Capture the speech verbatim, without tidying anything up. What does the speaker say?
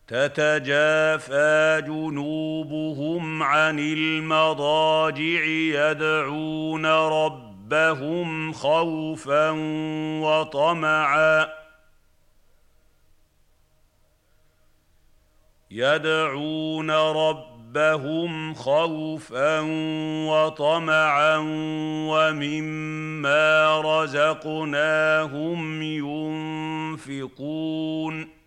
تتجافى جنوبهم عن المضاجع يدعون ربهم خوفا وطمعا يدعون ربهم خوفا وطمعا ومما رزقناهم ينفقون